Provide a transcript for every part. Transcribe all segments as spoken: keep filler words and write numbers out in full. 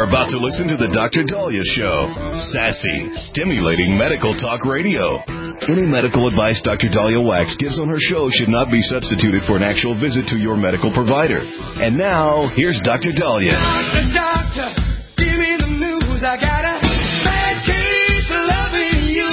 about to listen to the Doctor Daliah Show. Sassy, stimulating medical talk radio. Any medical advice Doctor Daliah Wax gives on her show should not be substituted for an actual visit to your medical provider. And now, here's Doctor Daliah. Doctor, doctor, give me the news. I got a bad case of loving you.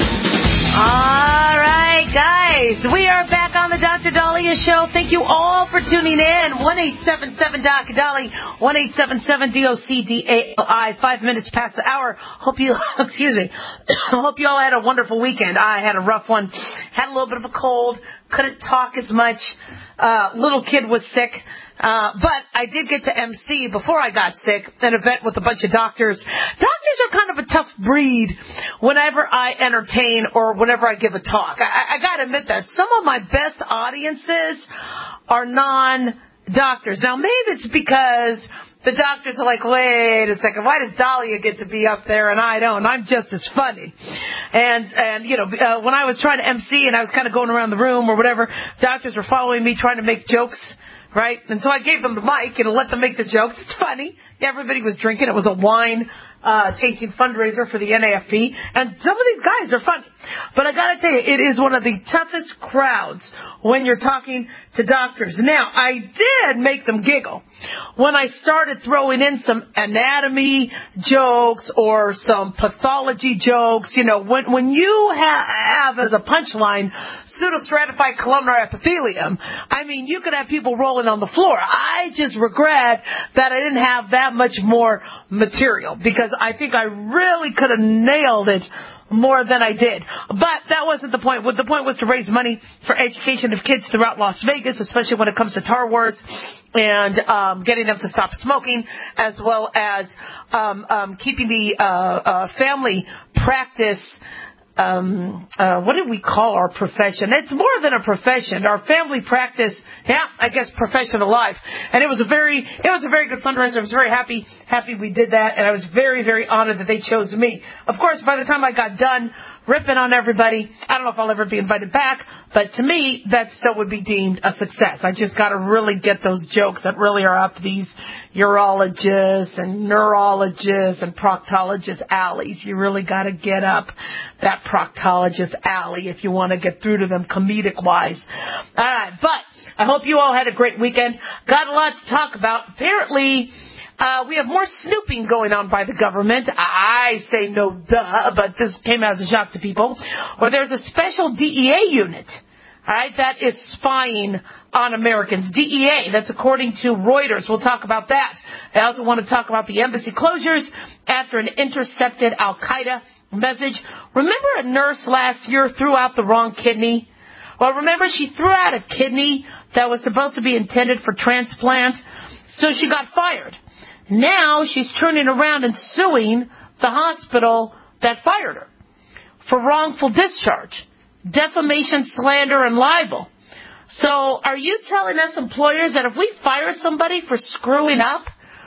All right, guys. We are back on the Doctor Daliah Show. Thank you all for tuning in. one eight seven seven D O C Dali, one eight seven seven D O C D A L I. Five minutes past the hour. Hope you, excuse me, hope you all had a wonderful weekend. I had a rough one. Had a little bit of a cold. Couldn't talk as much. Uh, little kid was sick. Uh, but I did get to M C before I got sick, an event with a bunch of doctors. Doctors are kind of a tough breed whenever I entertain or whenever I give a talk. I, I gotta admit that. Some of my best audiences are non-doctors. Now, maybe it's because the doctors are like, wait a second, why does Daliah get to be up there and I don't? I'm just as funny. And, and you know, uh, when I was trying to M C and I was kind of going around the room or whatever, doctors were following me trying to make jokes. Right? And so I gave them the mic and let them make the jokes. It's funny. Everybody was drinking. It was a wine uh tasting fundraiser for the N A F P. And some of these guys are funny. But I got to tell you, it is one of the toughest crowds when you're talking to doctors. Now, I did make them giggle when I started throwing in some anatomy jokes or some pathology jokes. You know, when when you ha- have as a punchline pseudostratified columnar epithelium, I mean, you could have people rolling on the floor. I just regret that I didn't have that much more material because I think I really could have nailed it more than I did. But that wasn't the point. The point was to raise money for education of kids throughout Las Vegas, especially when it comes to Tar Wars and um, getting them to stop smoking, as well as um, um, keeping the uh, uh, family practice. Um, uh, what did we call our profession? It's more than a profession. Our family practice, yeah, I guess profession alive. And it was a very, it was a very good fundraiser. I was very happy, happy we did that. And I was very, very honored that they chose me. Of course, by the time I got done ripping on everybody, I don't know if I'll ever be invited back, but to me, that still would be deemed a success. I just got to really get those jokes that really are up these urologists and neurologists and proctologists alleys. You really got to get up that proctologist alley if you want to get through to them comedic-wise. All right, but I hope you all had a great weekend. Got a lot to talk about. Apparently, uh, we have more snooping going on by the government. I say no duh, but this came as a shock to people. Or there's a special D E A unit, all right, that is spying on Americans. D E A, that's according to Reuters. We'll talk about that. I also want to talk about the embassy closures after an intercepted Al-Qaeda message. Remember a nurse last year threw out the wrong kidney? Well, remember she threw out a kidney that was supposed to be intended for transplant, so she got fired. Now she's turning around and suing the hospital that fired her for wrongful discharge, defamation, slander, and libel. So are you telling us employers that if we fire somebody for screwing up,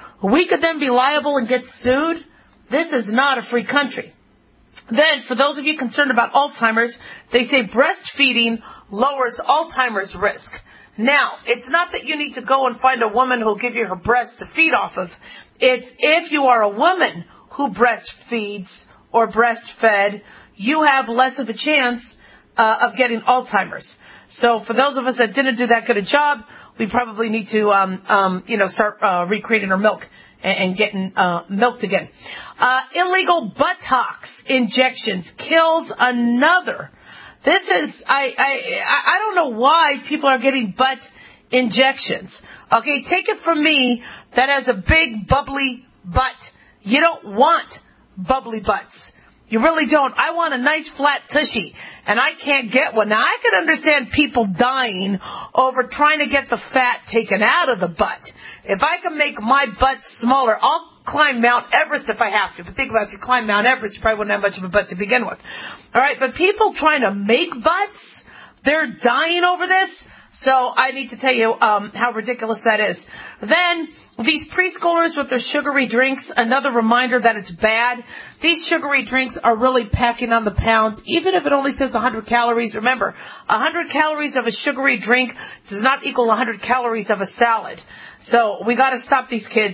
we could then be liable and get sued? This is not a free country. Then, for those of you concerned about Alzheimer's, they say breastfeeding lowers Alzheimer's risk. Now, it's not that you need to go and find a woman who'll give you her breast to feed off of. It's if you are a woman who breastfeeds or breastfed, you have less of a chance uh, of getting Alzheimer's. So for those of us that didn't do that good a job, we probably need to, um, um, you know, start uh, recreating our milk and, and getting uh, milked again. Uh, illegal buttocks injections kills another. This is, I, I, I don't know why people are getting butt injections. Okay, take it from me that has a big bubbly butt. You don't want bubbly butts. You really don't. I want a nice flat tushy, and I can't get one. Now, I can understand people dying over trying to get the fat taken out of the butt. If I can make my butt smaller, I'll climb Mount Everest if I have to. But think about it, if you climb Mount Everest, you probably wouldn't have much of a butt to begin with. All right, but people trying to make butts, they're dying over this. So I need to tell you um, how ridiculous that is. Then these preschoolers with their sugary drinks, another reminder that it's bad. These sugary drinks are really packing on the pounds, even if it only says one hundred calories. Remember, one hundred calories of a sugary drink does not equal one hundred calories of a salad. So we got to stop these kids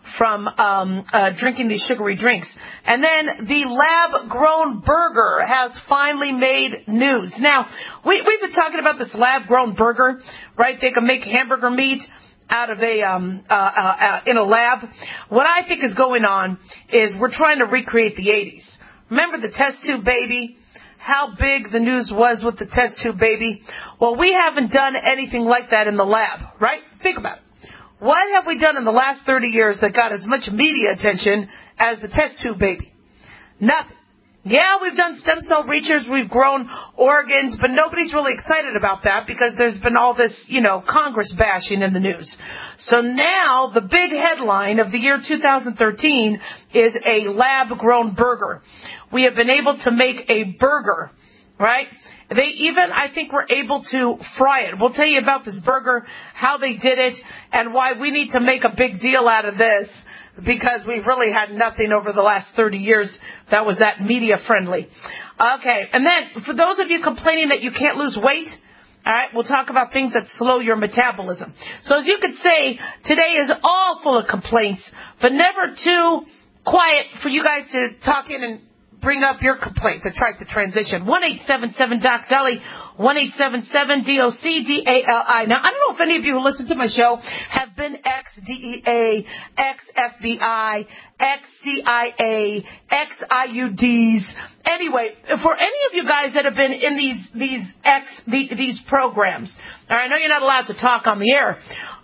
from um, uh, drinking these sugary drinks. And then the lab-grown burger has finally made news. Now, we, we've been talking about this lab-grown burger, right? They can make hamburger meat out of a um uh, uh, uh in a lab. What I think is going on is we're trying to recreate the eighties. Remember the test tube baby? How big the news was with the test tube baby? Well, we haven't done anything like that in the lab, right? Think about it. What have we done in the last thirty years that got as much media attention as the test tube baby? Nothing. Yeah, we've done stem cell research, we've grown organs, but nobody's really excited about that because there's been all this, you know, Congress bashing in the news. So now the big headline of the year two thousand thirteen is a lab-grown burger. We have been able to make a burger, right? They even, I think, were able to fry it. We'll tell you about this burger, how they did it, and why we need to make a big deal out of this, because we've really had nothing over the last thirty years that was that media friendly. Okay, and then for those of you complaining that you can't lose weight, all right, we'll talk about things that slow your metabolism. So as you could say, today is all full of complaints, but never too quiet for you guys to talk in and bring up your complaints. I tried to transition. one eight seven seven doc Dolly, one eight seven seven D O C D A L I. Now, I don't know if any of you who listen to my show have been ex-D E A, ex-F B I, ex-C I A, ex-I U Ds. Anyway, for any of you guys that have been in these these ex the, these programs, all right, I know you're not allowed to talk on the air,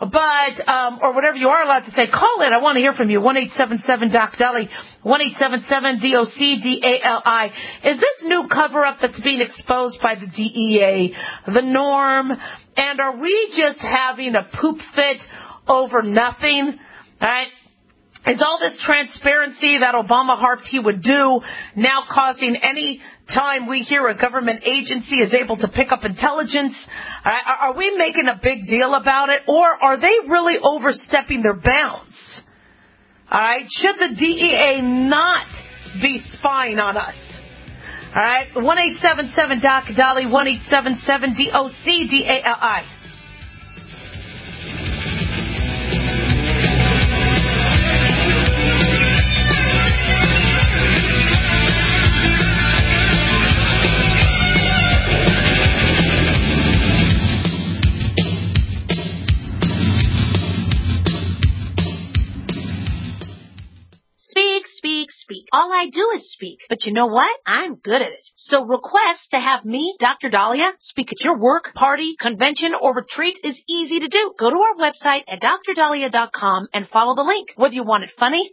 but um, or whatever you are allowed to say, call in. I want to hear from you. one eight seven seven doc Dolly, one eight seven seven D O C D A L I. Is this new cover-up that's being exposed by the D E A the norm? And are we just having a poop fit over nothing? All right. Is all this transparency that Obama harped he would do now causing any time we hear a government agency is able to pick up intelligence? Are, are we making a big deal about it, or are they really overstepping their bounds? All right, should the D E A not be spying on us? All right, one eight seven seven doc Dolly, one eight seven seven D O C D A L I. Speak. All I do is speak. But you know what? I'm good at it. So request to have me, Doctor Dahlia, speak at your work, party, convention, or retreat is easy to do. Go to our website at dr dahlia dot com and follow the link. Whether you want it funny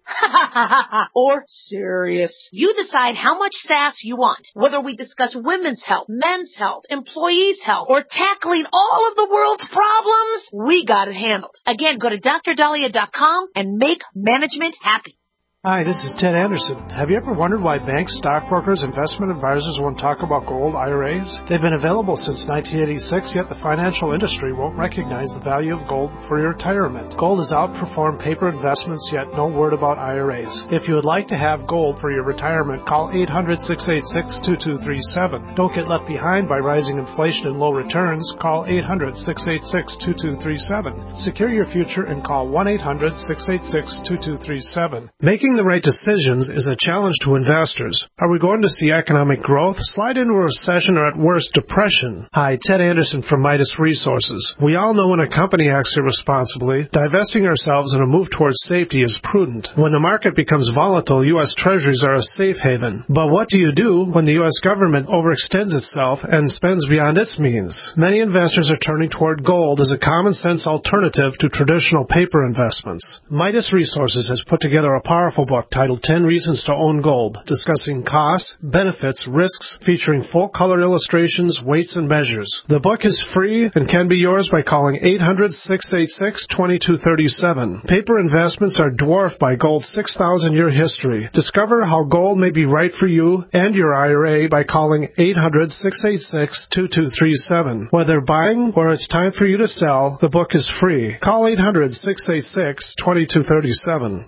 or serious, you decide how much sass you want. Whether we discuss women's health, men's health, employees' health, or tackling all of the world's problems, we got it handled. Again, go to dr dahlia dot com and make management happy. Hi, this is Ted Anderson. Have you ever wondered why banks, stockbrokers, investment advisors won't talk about gold I R As? They've been available since nineteen eighty-six, yet the financial industry won't recognize the value of gold for your retirement. Gold has outperformed paper investments, yet no word about I R As. If you would like to have gold for your retirement, call eight hundred, six eight six, two two three seven. Don't get left behind by rising inflation and low returns. Call eight hundred, six eight six, two two three seven. Secure your future and call one eight hundred, six eight six, two two three seven. Making the right decisions is a challenge to investors. Are we going to see economic growth, slide into a recession, or at worst, depression? Hi, Ted Anderson from Midas Resources. We all know when a company acts irresponsibly, divesting ourselves in a move towards safety is prudent. When the market becomes volatile, U S Treasuries are a safe haven. But what do you do when the U S government overextends itself and spends beyond its means? Many investors are turning toward gold as a common-sense alternative to traditional paper investments. Midas Resources has put together a powerful book titled ten Reasons to Own Gold, discussing costs, benefits, risks, featuring full-color illustrations, weights, and measures. The book is free and can be yours by calling eight hundred, six eight six, two two three seven. Paper investments are dwarfed by gold's six thousand year history. Discover how gold may be right for you and your I R A by calling eight hundred, six eight six, two two three seven. Whether buying or it's time for you to sell, the book is free. Call eight hundred, six eight six, two two three seven.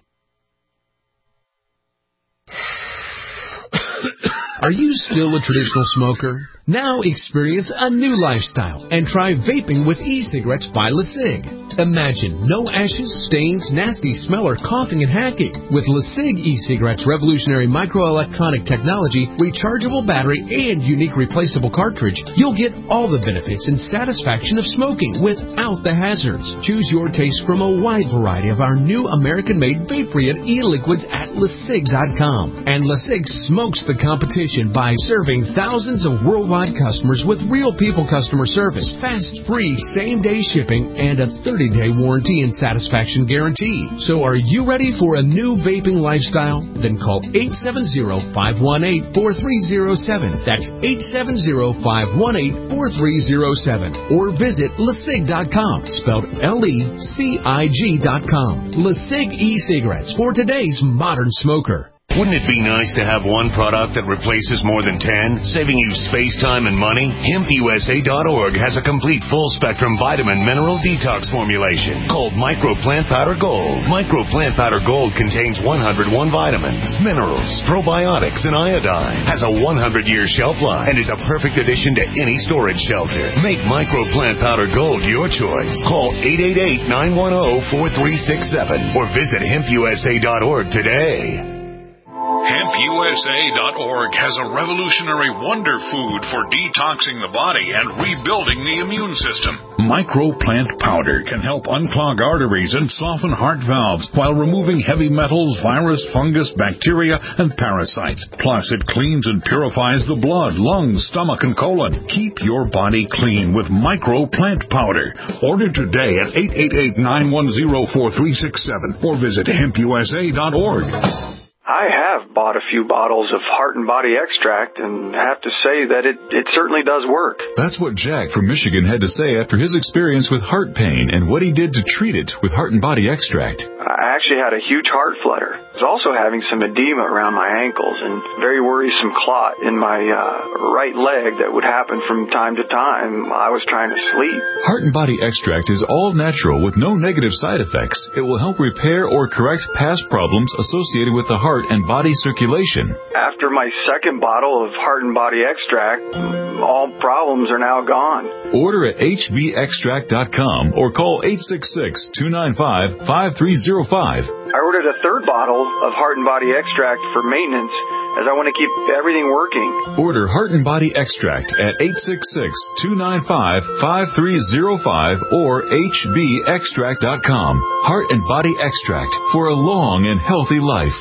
Are you still a traditional smoker? Now experience a new lifestyle and try vaping with e-cigarettes by LeSig. Imagine no ashes, stains, nasty smell, or coughing and hacking. With LeSig e-cigarettes' revolutionary microelectronic technology, rechargeable battery, and unique replaceable cartridge, you'll get all the benefits and satisfaction of smoking without the hazards. Choose your taste from a wide variety of our new American-made vape-free and e-liquids at LeSig dot com. And LeSig smokes the competition by serving thousands of worldwide customers with real people customer service, fast, free, same-day shipping, and a thirty-day warranty and satisfaction guarantee. So are you ready for a new vaping lifestyle? Then call eight seven zero, five one eight, four three zero seven. That's eight seven zero, five one eight, four three zero seven. Or visit LeSig dot com, spelled L E C I G dot com. LeSig e-cigarettes for today's modern smoker. Wouldn't it be nice to have one product that replaces more than ten, saving you space, time, and money? Hemp U S A dot org has a complete full-spectrum vitamin mineral detox formulation called Micro Plant Powder Gold. Micro Plant Powder Gold contains one hundred one vitamins, minerals, probiotics, and iodine. Has a one hundred year shelf life and is a perfect addition to any storage shelter. Make Micro Plant Powder Gold your choice. Call eight eight eight, nine one zero, four three six seven or visit hemp U S A dot org today. Hemp U S A dot org has a revolutionary wonder food for detoxing the body and rebuilding the immune system. Micro Plant Powder can help unclog arteries and soften heart valves while removing heavy metals, virus, fungus, bacteria, and parasites. Plus, it cleans and purifies the blood, lungs, stomach, and colon. Keep your body clean with Micro Plant Powder. Order today at eight eight eight, nine one zero, four three six seven or visit hemp U S A dot org. I have bought a few bottles of Heart and Body Extract and have to say that it, it certainly does work. That's what Jack from Michigan had to say after his experience with heart pain and what he did to treat it with Heart and Body Extract. I actually had a huge heart flutter. I was also having some edema around my ankles and very worrisome clot in my uh, right leg that would happen from time to time. I was trying to sleep. Heart and Body Extract is all natural with no negative side effects. It will help repair or correct past problems associated with the heart and body circulation. After my second bottle of Heart and Body Extract, all problems are now gone. Order at H B extract dot com or call eight six six, two nine five, five three zero five. I ordered a third bottle of Heart and Body Extract for maintenance as I want to keep everything working. Order Heart and Body Extract at eight six six, two nine five, five three zero five or H B extract dot com. Heart and Body Extract for a long and healthy life.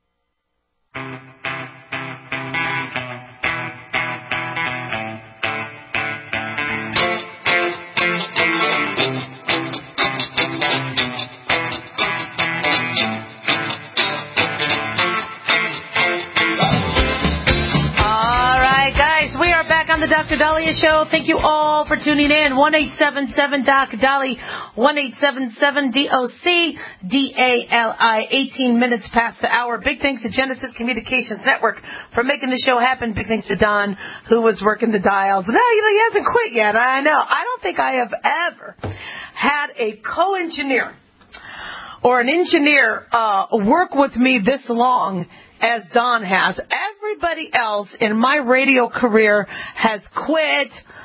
The Doctor Dahlia Show. Thank you all for tuning in. one eight seven seven D O C D A L I, one eight seven seven D O C D A L I, eighteen minutes past the hour. Big thanks to Genesis Communications Network for making the show happen. Big thanks to Don, who was working the dials. No, you know, he hasn't quit yet. I know. I don't think I have ever had a co-engineer or an engineer uh, work with me this long as Don has. Everybody else in my radio career has quit,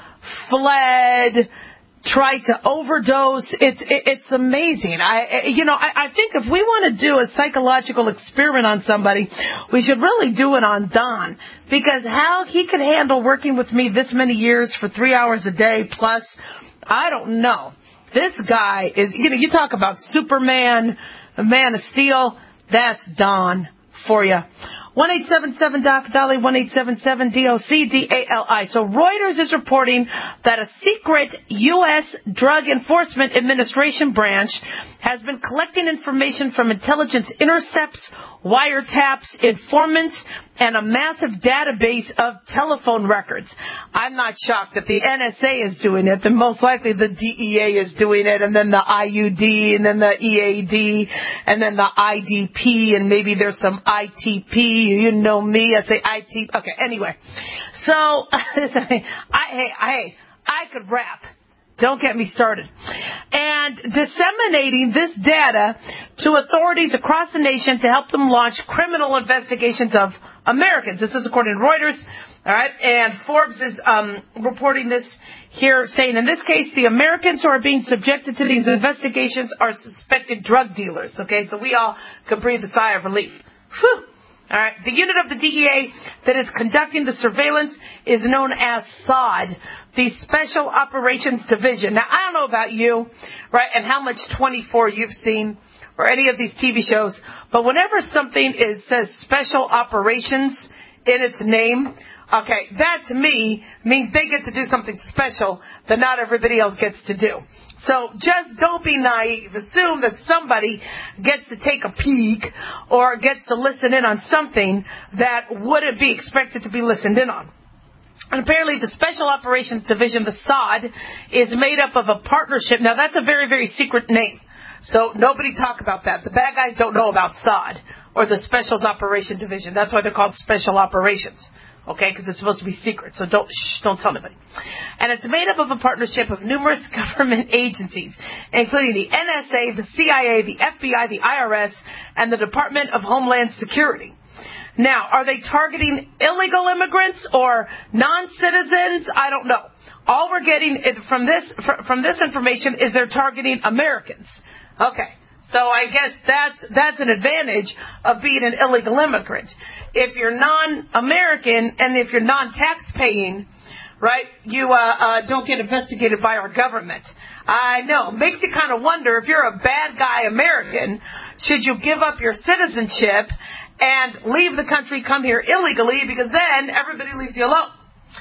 fled, tried to overdose. It's it's amazing. I you know I, I think if we want to do a psychological experiment on somebody, we should really do it on Don, because how he could handle working with me this many years for three hours a day plus, I don't know. This guy is, you know, you talk about Superman, a Man of Steel. That's Don for you. one eight seven seven D O C D A L I, one eight seven seven D O C D A L I. So Reuters is reporting that a secret U S Drug Enforcement Administration branch has been collecting information from intelligence intercepts, wiretaps, informants, and a massive database of telephone records. I'm not shocked if the N S A is doing it, then most likely the D E A is doing it, and then the I U D, and then the E A D, and then the I D P, and maybe there's some I T P. You know me, I say I T P. Okay, anyway. So, I, hey, hey, I could rap. Don't get me started. And disseminating this data to authorities across the nation to help them launch criminal investigations of Americans. This is according to Reuters. All right, and Forbes is um, reporting this here, saying in this case, the Americans who are being subjected to these investigations are suspected drug dealers. Okay, so we all could breathe a sigh of relief. Whew. All right, the unit of the D E A that is conducting the surveillance is known as S O D, the Special Operations Division. Now, I don't know about you, right, and how much twenty-four you've seen or any of these T V shows, but whenever something is says Special Operations in its name, okay, that to me means they get to do something special that not everybody else gets to do. So just don't be naive. Assume that somebody gets to take a peek or gets to listen in on something that wouldn't be expected to be listened in on. And apparently the Special Operations Division, the S O D, is made up of a partnership. Now that's a very, very secret name. So nobody talk about that. The bad guys don't know about S O D or the Special Operations Division. That's why they're called Special Operations. Okay, because it's supposed to be secret, so don't shh, don't tell anybody. And it's made up of a partnership of numerous government agencies, including the N S A, the C I A, the F B I, the I R S, and the Department of Homeland Security. Now, are they targeting illegal immigrants or non-citizens? I don't know. All we're getting from this from this information is they're targeting Americans. Okay. So I guess that's that's an advantage of being an illegal immigrant. If you're non-American and if you're non-tax-paying, right, you uh, uh, don't get investigated by our government. I know. Makes you kind of wonder, if you're a bad guy American, should you give up your citizenship and leave the country, come here illegally, because then everybody leaves you alone.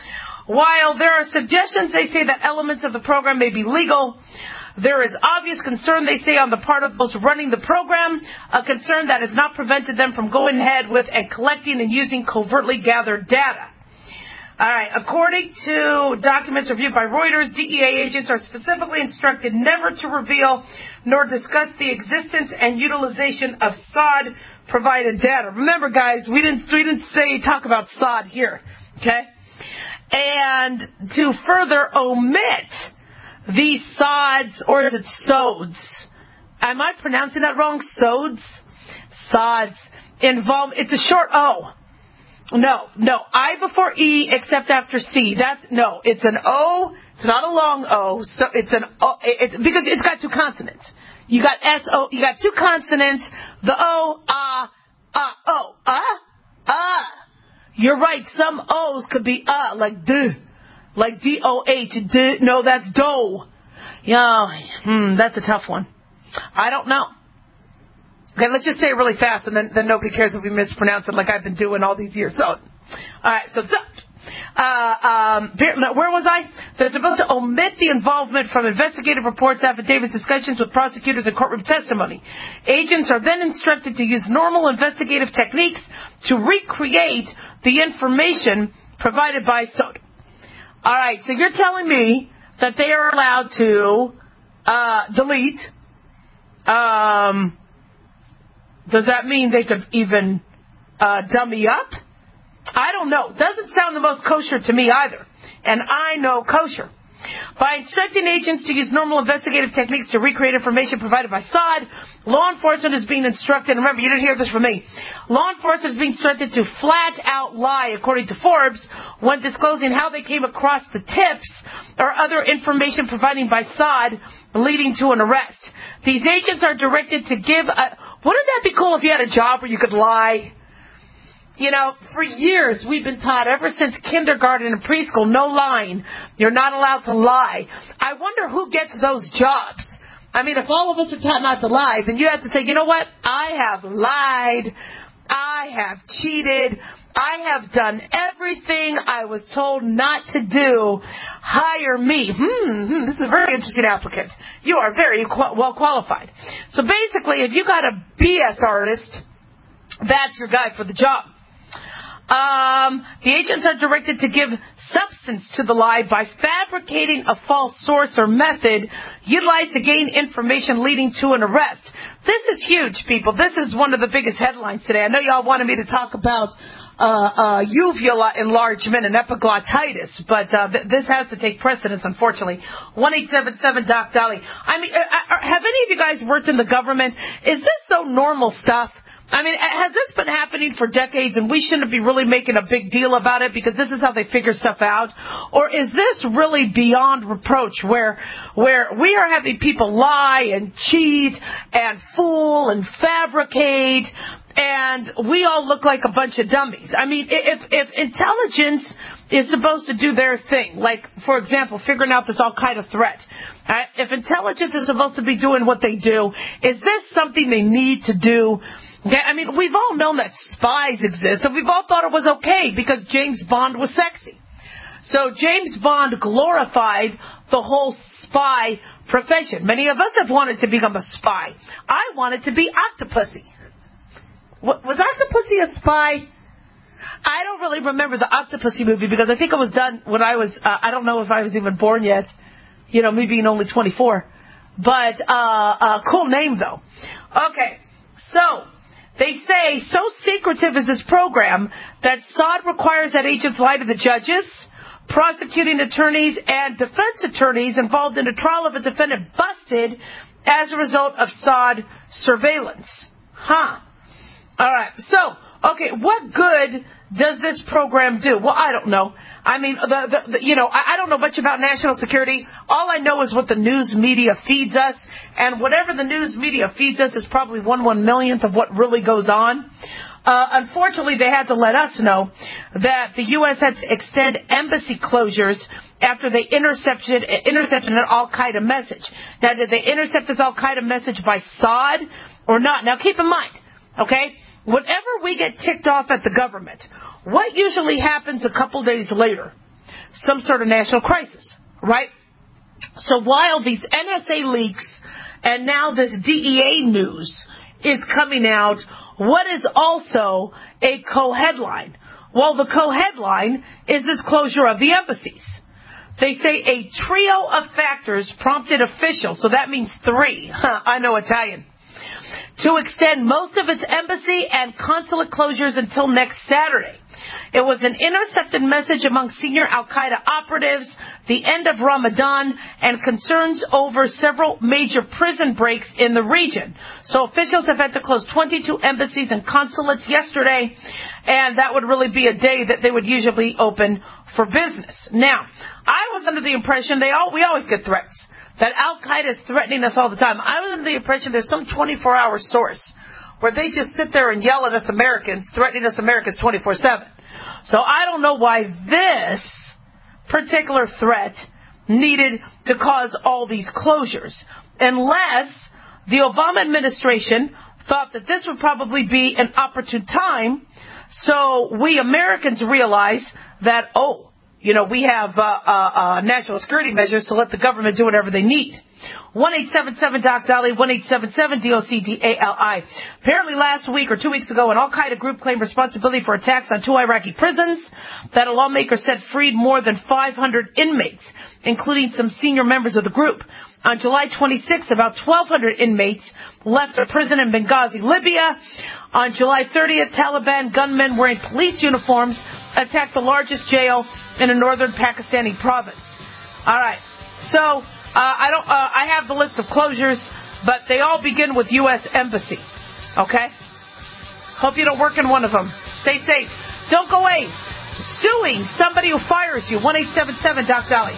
While there are suggestions, they say, that elements of the program may be legal, there is obvious concern, they say, on the part of those running the program, a concern that has not prevented them from going ahead with and collecting and using covertly gathered data. All right, according to documents reviewed by Reuters, D E A agents are specifically instructed never to reveal nor discuss the existence and utilization of S O D-provided data. Remember, guys, we didn't, we didn't say talk about S O D here, okay? And to further omit these S O Ds, or is it S O Ds? Am I pronouncing that wrong? S O Ds? S O Ds. Involve, it's a short O. No, no. I before E except after C. That's, no, it's an O. It's not a long O. So it's an O, it's, because it's got two consonants. You got S O, you got two consonants. The O, ah, ah, O, ah, ah. You're right. Some O's could be ah, like D. Like D O H, D, no, that's do. Yeah, hmm, that's a tough one. I don't know. Okay, let's just say it really fast, and then, then nobody cares if we mispronounce it like I've been doing all these years. So, all right, so, so uh, um, where was I? They're supposed to omit the involvement from investigative reports, affidavits, discussions with prosecutors, and courtroom testimony. Agents are then instructed to use normal investigative techniques to recreate the information provided by S O D. All right, so you're telling me that they are allowed to uh, delete. Um, does that mean they could even uh, dummy up? I don't know. Doesn't sound the most kosher to me either. And I know kosher. By instructing agents to use normal investigative techniques to recreate information provided by S O D, law enforcement is being instructed, remember, you didn't hear this from me, law enforcement is being instructed to flat out lie, according to Forbes, when disclosing how they came across the tips or other information provided by S O D leading to an arrest. These agents are directed to give a, wouldn't that be cool if you had a job where you could lie? You know, for years we've been taught, ever since kindergarten and preschool, no lying. You're not allowed to lie. I wonder who gets those jobs. I mean, if all of us are taught not to lie, then you have to say, you know what? I have lied. I have cheated. I have done everything I was told not to do. Hire me. Hmm, hmm this is a very interesting applicant. You are very qu- well qualified. So basically, if you got a B S artist, that's your guy for the job. Um, the agents are directed to give substance to the lie by fabricating a false source or method utilized to gain information leading to an arrest. This is huge, people. This is one of the biggest headlines today. I know y'all wanted me to talk about uh, uh, uvula enlargement and epiglottitis, but uh, th- this has to take precedence, unfortunately. one eight seven seven Doc Dolly. I mean, uh, uh, have any of you guys worked in the government? Is this so normal stuff? I mean, has this been happening for decades and we shouldn't be really making a big deal about it because this is how they figure stuff out? Or is this really beyond reproach where where we are having people lie and cheat and fool and fabricate and we all look like a bunch of dummies? I mean, if if intelligence is supposed to do their thing, like, for example, figuring out this Al-Qaeda threat, right? If intelligence is supposed to be doing what they do, is this something they need to do? Okay, I mean, we've all known that spies exist, and we've all thought it was okay because James Bond was sexy. So James Bond glorified the whole spy profession. Many of us have wanted to become a spy. I wanted to be Octopussy. Was Octopussy a spy? I don't really remember the Octopussy movie because I think it was done when I was, uh, I don't know if I was even born yet. You know, me being only twenty-four. But, uh, uh, cool name though. Okay, so they say, so secretive is this program that S O D requires that agents lie to the judges, prosecuting attorneys, and defense attorneys involved in a trial of a defendant busted as a result of S O D surveillance. Huh. All right. So, okay, what good does this program do? Well, I don't know. I mean, the, the, the you know, I, I don't know much about national security. All I know is what the news media feeds us, and whatever the news media feeds us is probably one one millionth of what really goes on. Uh, unfortunately, they had to let us know that the U S had to extend embassy closures after they intercepted intercepted an Al-Qaeda message. Now, did they intercept this Al-Qaeda message by S O D or not? Now, keep in mind, okay, whenever we get ticked off at the government, what usually happens a couple days later? Some sort of national crisis, right? So while these N S A leaks and now this D E A news is coming out, what is also a co-headline? Well, the co-headline is this closure of the embassies. They say a trio of factors prompted officials, so that means three, I know Italian, to extend most of its embassy and consulate closures until next Saturday. It was an intercepted message among senior Al-Qaeda operatives, the end of Ramadan, and concerns over several major prison breaks in the region. So officials have had to close twenty-two embassies and consulates yesterday, and that would really be a day that they would usually open for business. Now, I was under the impression they all we always get threats, that Al-Qaeda is threatening us all the time. I was under the impression there's some twenty-four hour source where they just sit there and yell at us Americans, threatening us Americans twenty-four seven. So I don't know why this particular threat needed to cause all these closures, unless the Obama administration thought that this would probably be an opportune time so we Americans realize that, oh, you know, we have uh, uh, uh, national security measures to let the government do whatever they need. one eight seven seven D O C Dolly, one eight seven seven D O C D A L I. Apparently last week or two weeks ago, an Al-Qaeda group claimed responsibility for attacks on two Iraqi prisons that a lawmaker said freed more than five hundred inmates, including some senior members of the group. On July twenty-sixth, about twelve hundred inmates left a prison in Benghazi, Libya. On July thirtieth, Taliban gunmen wearing police uniforms attacked the largest jail in a northern Pakistani province. All right. So, uh, I don't, uh, I have the list of closures, but they all begin with U S Embassy. Okay? Hope you don't work in one of them. Stay safe. Don't go away. Suing somebody who fires you. one eight seven seven D O C Dolly.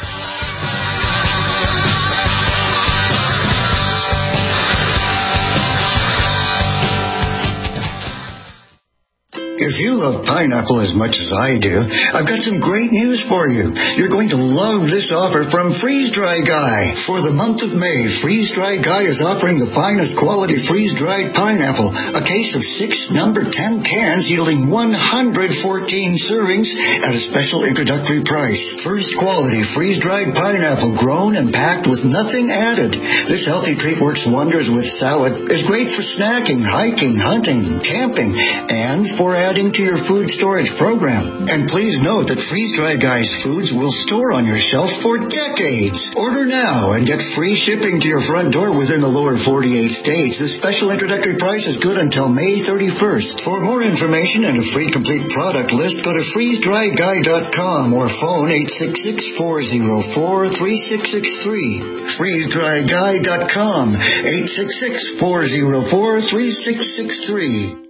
If you love pineapple as much as I do, I've got some great news for you. You're going to love this offer from Freeze Dry Guy. For the month of May, Freeze Dry Guy is offering the finest quality freeze-dried pineapple, a case of six number ten cans yielding one hundred fourteen servings at a special introductory price. First quality freeze-dried pineapple grown and packed with nothing added. This healthy treat works wonders with salad, is great for snacking, hiking, hunting, camping, and for adding to your food storage program. And please note that Freeze Dry Guy's foods will store on your shelf for decades. Order now and get free shipping to your front door within the lower forty-eight states. This special introductory price is good until May thirty-first. For more information and a free complete product list, go to freeze dry guy dot com or phone eight six six, four zero four, three six six three. freeze dry guy dot com, eight six six, four zero four, three six six three.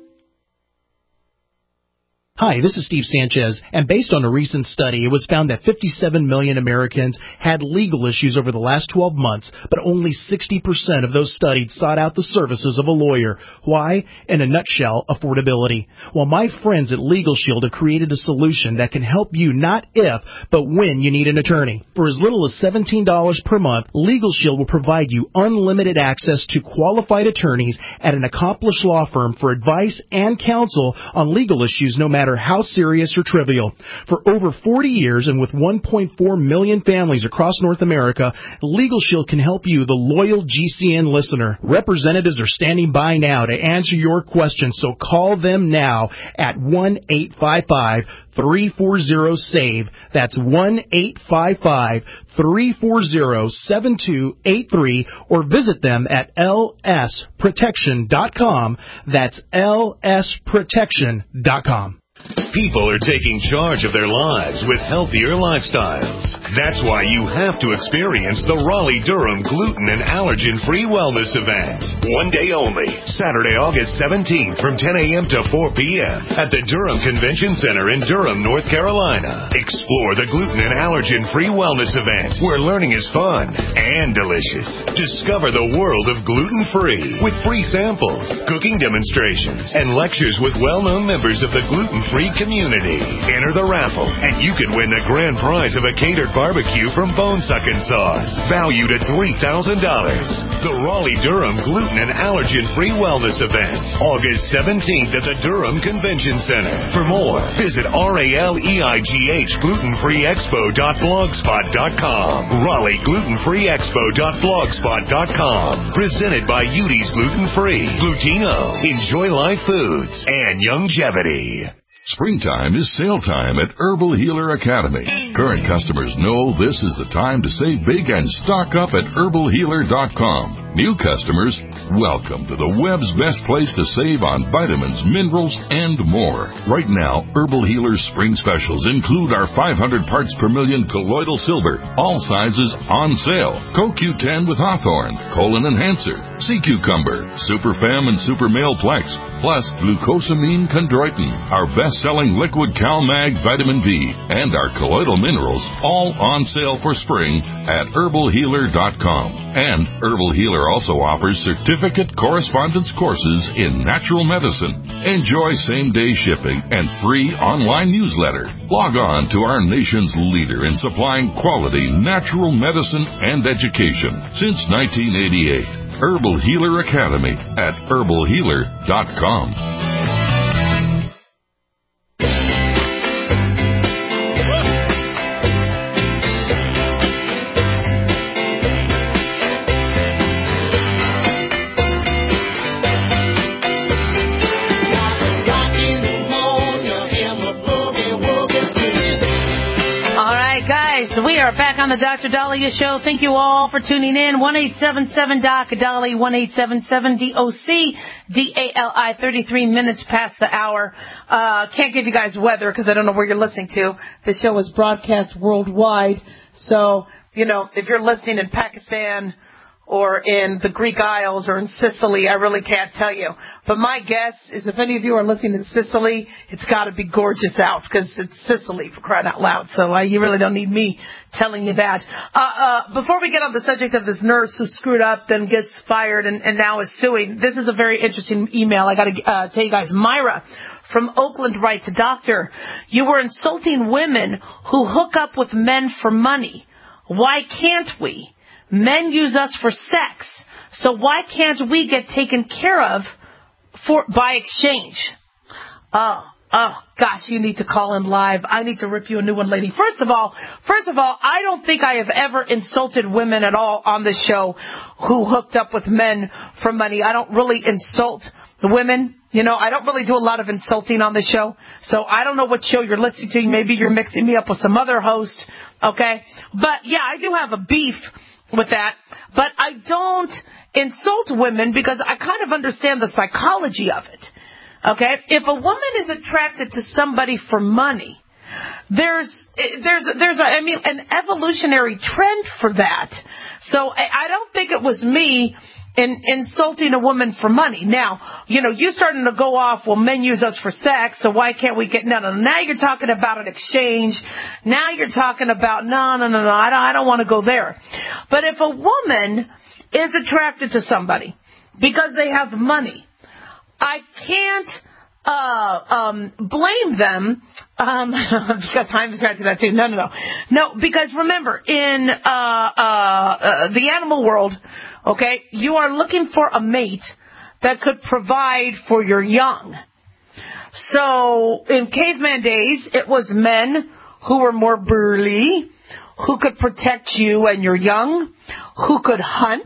Hi, this is Steve Sanchez, and based on a recent study, it was found that fifty-seven million Americans had legal issues over the last twelve months, but only sixty percent of those studied sought out the services of a lawyer. Why? In a nutshell, affordability. Well, my friends at Legal Shield have created a solution that can help you not if, but when you need an attorney. For as little as seventeen dollars per month, Legal Shield will provide you unlimited access to qualified attorneys at an accomplished law firm for advice and counsel on legal issues, no matter how serious or trivial. For over forty years and with one point four million families across North America, Legal Shield can help you, the loyal G C N listener. Representatives are standing by now to answer your questions, so call them now at one eight five five, three four zero, S A V E. That's one eight five five, three four zero, seven two eight three, or visit them at L S protection dot com. That's L S protection dot com. People are taking charge of their lives with healthier lifestyles. That's why you have to experience the Raleigh-Durham Gluten and Allergen-Free Wellness Event. One day only, Saturday, August seventeenth from ten a.m. to four p.m. at the Durham Convention Center in Durham, North Carolina. Explore the Gluten and Allergen-Free Wellness Event, where learning is fun and delicious. Discover the world of gluten-free with free samples, cooking demonstrations, and lectures with well-known members of the gluten-free community. Enter the raffle, and you could win the grand prize of a catered barbecue from Bone Suckin' Sauce, valued at three thousand dollars. The Raleigh-Durham Gluten and Allergen-Free Wellness Event, August seventeenth at the Durham Convention Center. For more, visit R A L E I G H gluten free expo dot blogspot dot com. Raleigh gluten free expo dot blogspot dot com. Presented by Udi's Gluten Free, Glutino, Enjoy Life Foods, and Youngevity. Springtime is sale time at Herbal Healer Academy. Current customers know this is the time to save big and stock up at herbal healer dot com. New customers, welcome to the web's best place to save on vitamins, minerals, and more. Right now, Herbal Healer's spring specials include our five hundred parts per million colloidal silver, all sizes on sale. Co Q ten with Hawthorne, Colon Enhancer, Sea Cucumber, Super Fem and Super Male Plex, plus glucosamine chondroitin, our best-selling liquid CalMag vitamin B, and our colloidal minerals, all on sale for spring at herbal healer dot com. And Herbal Healer also offers certificate correspondence courses in natural medicine. Enjoy same-day shipping and free online newsletter. Log on to our nation's leader in supplying quality natural medicine and education since nineteen eighty-eight. Herbal Healer Academy at herbal healer dot com. We are back on the Doctor Dahlia Show. Thank you all for tuning in. one eight seven seven doc Dolly, one eight seven seven D O C D A L I, thirty-three minutes past the hour. Uh, can't give you guys weather because I don't know where you're listening to. The show is broadcast worldwide. So, you know, if you're listening in Pakistan or in the Greek Isles or in Sicily, I really can't tell you. But my guess is if any of you are listening in Sicily, it's got to be gorgeous out because it's Sicily, for crying out loud. So uh, you really don't need me telling you that. Uh, uh, before we get on the subject of this nurse who screwed up, then gets fired and, and now is suing, this is a very interesting email. I got to uh, tell you guys. Myra from Oakland writes, Doctor, you were insulting women who hook up with men for money. Why can't we? Men use us for sex, so why can't we get taken care of for by exchange? Oh, Oh, gosh, you need to call in live. I need to rip you a new one, lady. First of all, first of all, I don't think I have ever insulted women at all on this show who hooked up with men for money. I don't really insult the women. You know, I don't really do a lot of insulting on the show. So I don't know what show you're listening to. Maybe you're mixing me up with some other host. Okay. But yeah, I do have a beef with that. But I don't insult women because I kind of understand the psychology of it. Okay, if a woman is attracted to somebody for money, there's there's there's a, I mean an evolutionary trend for that. So I, I don't think it was me in insulting a woman for money. Now, you know, you starting to go off, well, men use us for sex, so why can't we get, no, no, now you're talking about an exchange. Now you're talking about, no, no, no, no, I don't, I don't want to go there. But if a woman is attracted to somebody because they have money, I can't uh um blame them um because I'm attracted to that too. No, no, no. No, because remember, in uh, uh uh the animal world, okay, you are looking for a mate that could provide for your young. So in caveman days, it was men who were more burly, who could protect you and your young, who could hunt,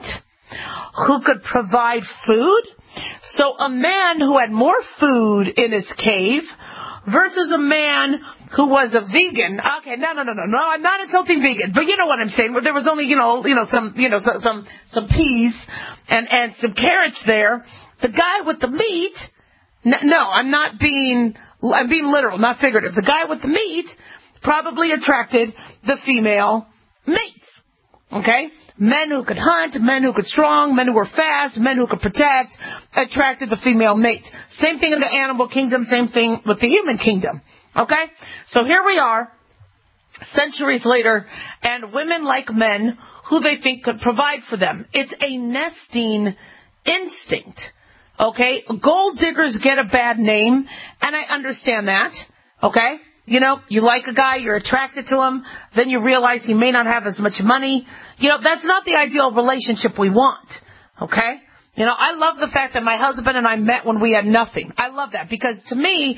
who could provide food. So a man who had more food in his cave versus a man who was a vegan. Okay, no, no, no, no, no. I'm not insulting vegan, but you know what I'm saying. There was only, you know, you know, some, you know, some, some, some peas and and some carrots there. The guy with the meat. No, I'm not being. I'm being literal, not figurative. The guy with the meat probably attracted the female mates. Okay? Men who could hunt, men who could strong, men who were fast, men who could protect, attracted the female mate. Same thing in the animal kingdom, same thing with the human kingdom. Okay? So here we are, centuries later, and women like men who they think could provide for them. It's a nesting instinct. Okay? Gold diggers get a bad name, and I understand that. Okay? You know, you like a guy, you're attracted to him, then you realize he may not have as much money. You know, that's not the ideal relationship we want. Okay? You know, I love the fact that my husband and I met when we had nothing. I love that because to me,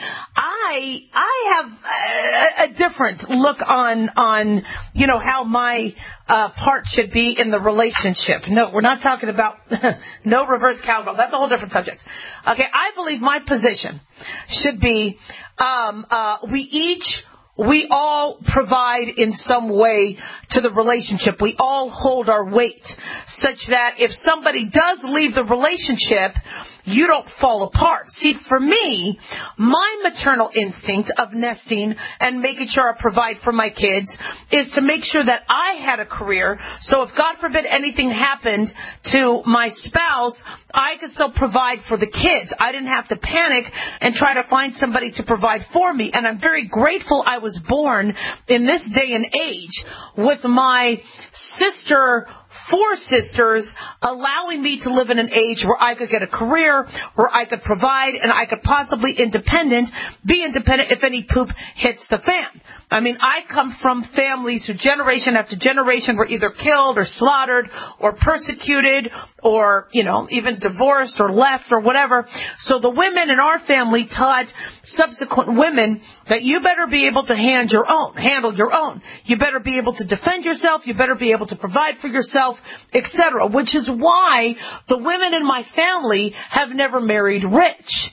I I have a, a different look on, on, you know, how my uh, part should be in the relationship. No, we're not talking about no reverse cowbell. That's a whole different subject. Okay, I believe my position should be um, uh, we each... We all provide in some way to the relationship. We all hold our weight such that if somebody does leave the relationship, you don't fall apart. See, for me, my maternal instinct of nesting and making sure I provide for my kids is to make sure that I had a career. So if, God forbid, anything happened to my spouse, I could still provide for the kids. I didn't have to panic and try to find somebody to provide for me. And I'm very grateful I was born in this day and age with my sister, four sisters, allowing me to live in an age where I could get a career, where I could provide, and I could possibly independent, be independent if any poop hits the fan. I mean, I come from families who generation after generation were either killed or slaughtered or persecuted or, you know, even divorced or left or whatever. So the women in our family taught subsequent women that you better be able to hand your own, handle your own. You better be able to defend yourself. You better be able to provide for yourself, et cetera, which is why the women in my family have never married rich.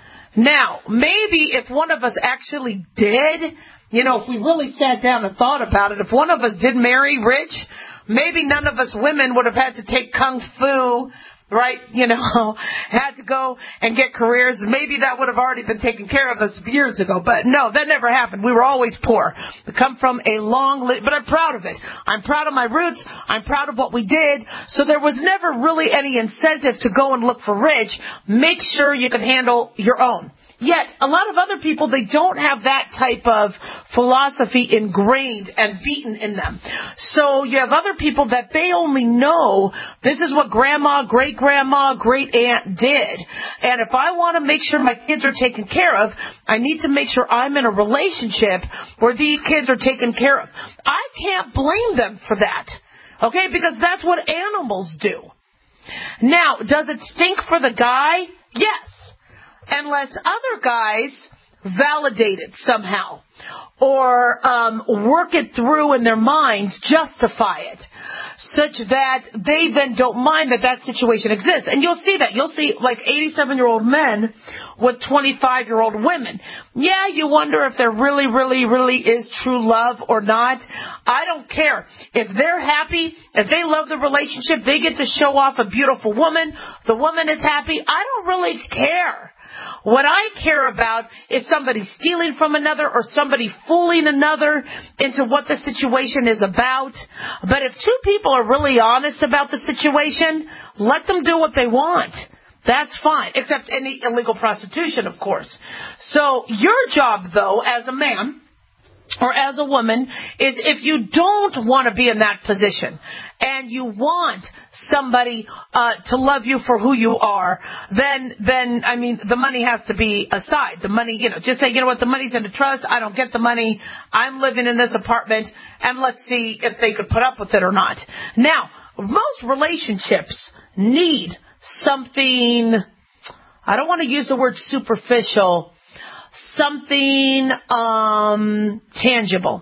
Now, maybe if one of us actually did, you know, if we really sat down and thought about it, if one of us did marry rich, maybe none of us women would have had to take kung fu, right, you know, had to go and get careers. Maybe that would have already been taken care of us years ago. But no, that never happened. We were always poor. We come from a long, li- but I'm proud of it. I'm proud of my roots. I'm proud of what we did. So there was never really any incentive to go and look for rich. Make sure you can handle your own. Yet, a lot of other people, they don't have that type of philosophy ingrained and beaten in them. So you have other people that they only know this is what grandma, great-grandma, great-aunt did. And if I want to make sure my kids are taken care of, I need to make sure I'm in a relationship where these kids are taken care of. I can't blame them for that, okay, because that's what animals do. Now, does it stink for the guy? Yes. Unless other guys validate it somehow, or um, work it through in their minds, justify it, such that they then don't mind that that situation exists. And you'll see that. You'll see like eighty-seven-year-old men with twenty-five-year-old women. Yeah, you wonder if there really, really, really is true love or not. I don't care. If they're happy, if they love the relationship, they get to show off a beautiful woman. The woman is happy. I don't really care. What I care about is somebody stealing from another or somebody fooling another into what the situation is about. But if two people are really honest about the situation, let them do what they want. That's fine, except any illegal prostitution, of course. So your job, though, as a man or as a woman, is if you don't want to be in that position and you want somebody uh, to love you for who you are, then, then I mean, the money has to be aside. The money, you know, just say, you know what, the money's in a trust. I don't get the money. I'm living in this apartment, and let's see if they could put up with it or not. Now, most relationships need something, I don't want to use the word superficial, something um, tangible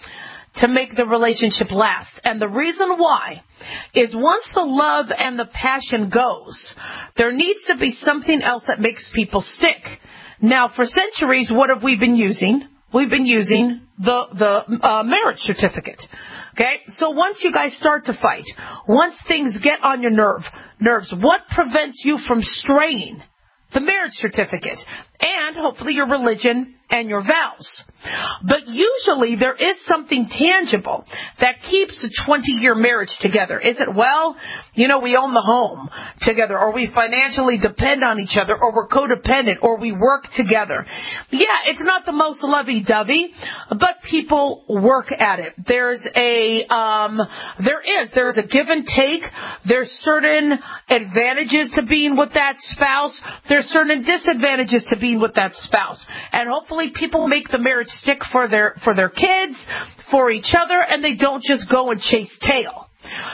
to make the relationship last. And the reason why is once the love and the passion goes, there needs to be something else that makes people stick. Now, for centuries, what have we been using? We've been using the, the uh, marriage certificate. Okay? So once you guys start to fight, once things get on your nerve, nerves, what prevents you from straying? The marriage certificate, and hopefully your religion and your vows. But usually there is something tangible that keeps a twenty-year marriage together. Is it, well, you know, we own the home together, or we financially depend on each other, or we're codependent, or we work together. Yeah, it's not the most lovey-dovey, but people work at it. There's a, um, there is, there's a give and take. There's certain advantages to being with that spouse. There's certain disadvantages to being with that spouse. And hopefully people make the marriage stick for their, for their kids, for each other, and they don't just go and chase tail.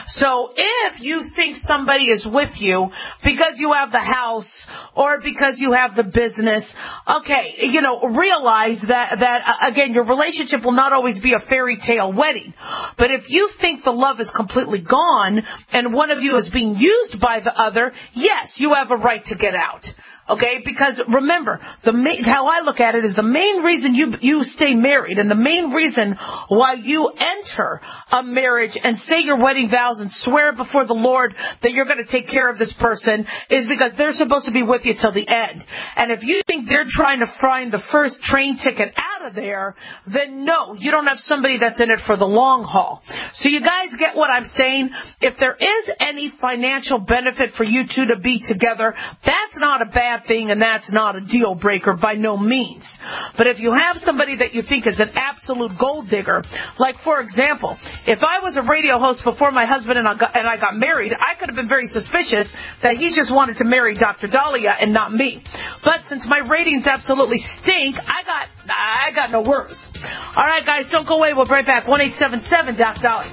So if you think somebody is with you because you have the house or because you have the business, okay, you know, realize that, that uh, again, your relationship will not always be a fairy tale wedding. But if you think the love is completely gone and one of you is being used by the other, yes, you have a right to get out. Okay, because remember, the main, how I look at it is the main reason you you stay married and the main reason why you enter a marriage and say your wedding vows and swear before the Lord that you're going to take care of this person is because they're supposed to be with you till the end. And if you think they're trying to find the first train ticket out of there, then no, you don't have somebody that's in it for the long haul. So you guys get what I'm saying? If there is any financial benefit for you two to be together, that's not a bad thing, and that's not a deal breaker by no means. But if you have somebody that you think is an absolute gold digger, like for example, if I was a radio host before my husband and I got, and I got married, I could have been very suspicious that he just wanted to marry Doctor Dahlia and not me. But since my ratings absolutely stink, I got I got no worries. All right, guys, don't go away. We'll be right back. one eight seven seven Doc Dolly.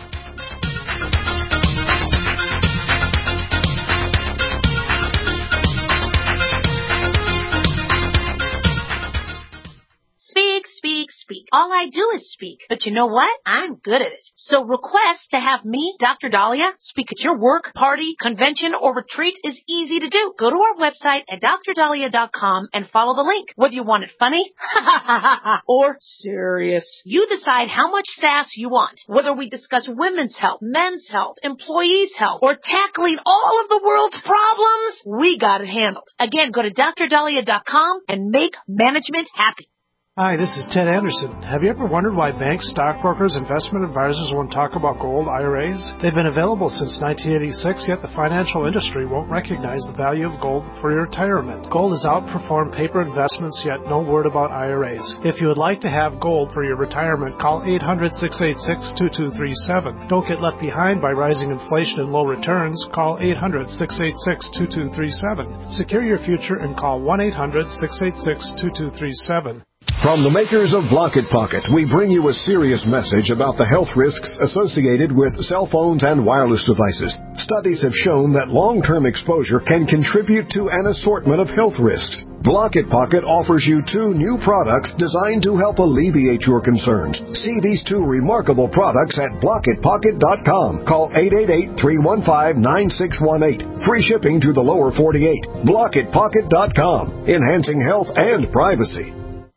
Speak, speak, speak. All I do is speak. But you know what? I'm good at it. So request to have me, Doctor Dahlia, speak at your work, party, convention, or retreat is easy to do. Go to our website at dr dahlia dot com and follow the link. Whether you want it funny or serious, you decide how much sass you want. Whether we discuss women's health, men's health, employees' health, or tackling all of the world's problems, we got it handled. Again, go to dr dahlia dot com and make management happy. Hi, this is Ted Anderson. Have you ever wondered why banks, stockbrokers, investment advisors won't talk about gold I R As? They've been available since nineteen eighty-six, yet the financial industry won't recognize the value of gold for your retirement. Gold has outperformed paper investments, yet no word about I R As. If you would like to have gold for your retirement, call eight hundred, six eight six, two two three seven. Don't get left behind by rising inflation and low returns. Call eight hundred, six eight six, two two three seven. Secure your future and call one eight hundred, six eight six, two two three seven. From the makers of Block It Pocket, we bring you a serious message about the health risks associated with cell phones and wireless devices. Studies have shown that long-term exposure can contribute to an assortment of health risks. Block It Pocket offers you two new products designed to help alleviate your concerns. See these two remarkable products at block it pocket dot com. Call eight eight eight, three one five, nine six one eight. Free shipping to the lower forty-eight. block it pocket dot com. Enhancing health and privacy.